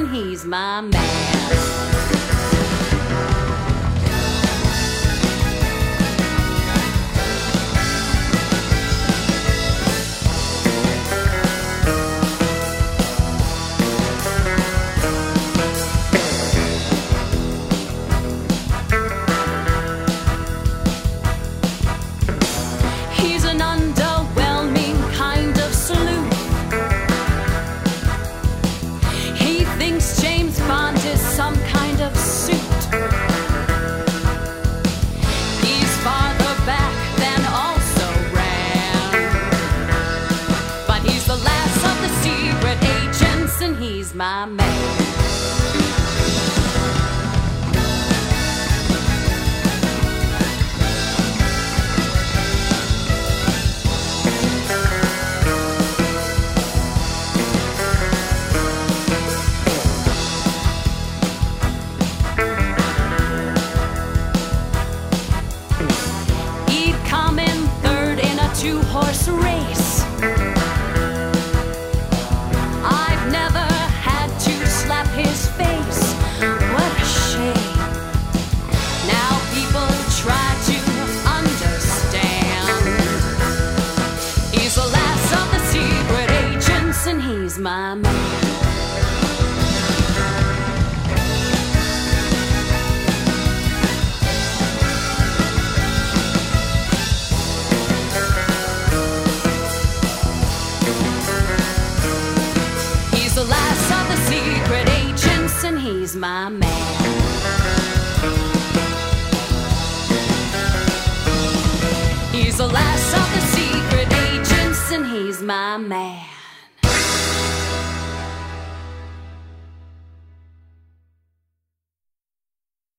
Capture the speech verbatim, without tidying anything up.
and he's my man. He's an underwhelming kind of sleuth. He thinks James Bond is some kind of suit. He's farther back than also ran, but he's the last of the secret agents and he's my man. Two-horse race. I've never had to slap his face. What a shame. Now people try to understand. He's the last of the secret agents and he's my man. The last of the secret agents and he's my man. He's the last of the secret agents and he's my man.